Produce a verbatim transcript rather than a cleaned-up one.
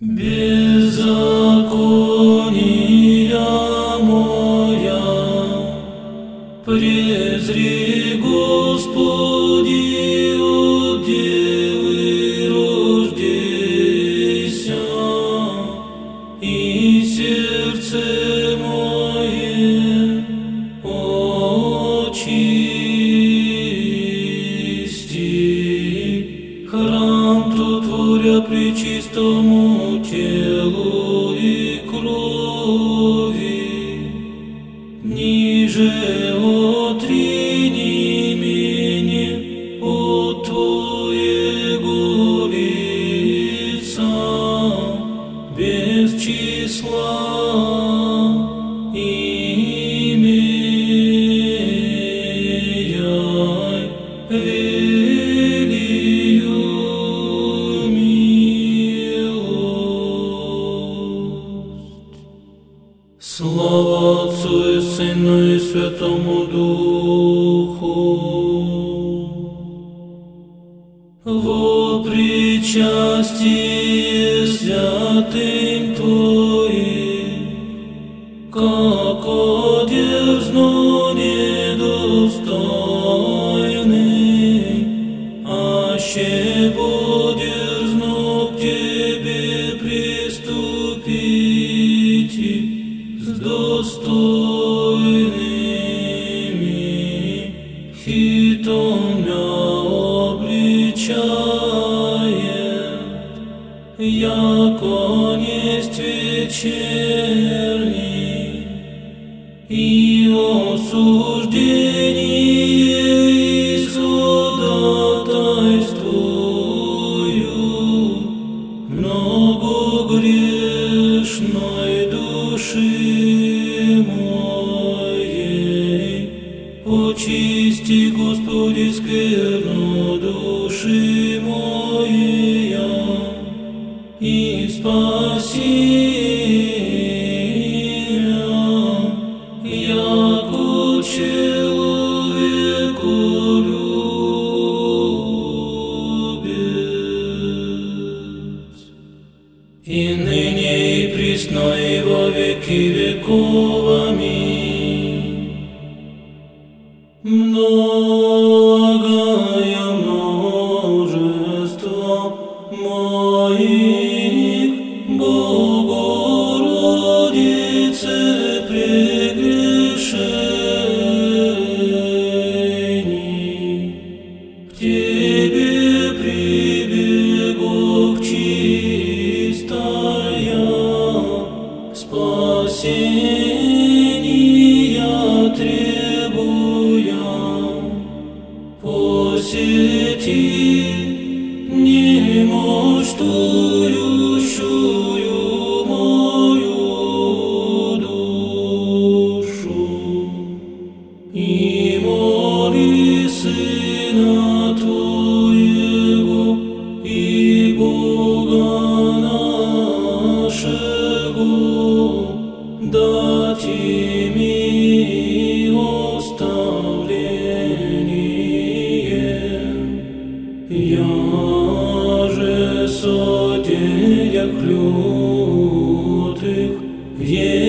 Беззакония моя, презри, Господи, от девы рождися, и сердце мое очисти. Храм тот творя пречистому телу и крови, ниже отрини меня от Твоего лица, без числа имея велию милость. Слава Отцу и Сыну и Святому Духу, во причастие святым Твоим, как одерзну недостойный, аще подерзну к Тебе приступить с достойными, хитом мя обличает, яко несть вечерний, и осуждение исходатайствую много грешной души моей. Очисти, Господи, скверну души моя, и спаси меня, яко человеку любец. И ныне и присно и во веки веков. Аминь. Многое множество моих Богородице прегрешений, к Тебе прибегу, чистая, спасения требуя. Посети немощтующую мою душу, и моли Сына Твоего и Бога нашего дать им оставление. Я же содеях лютых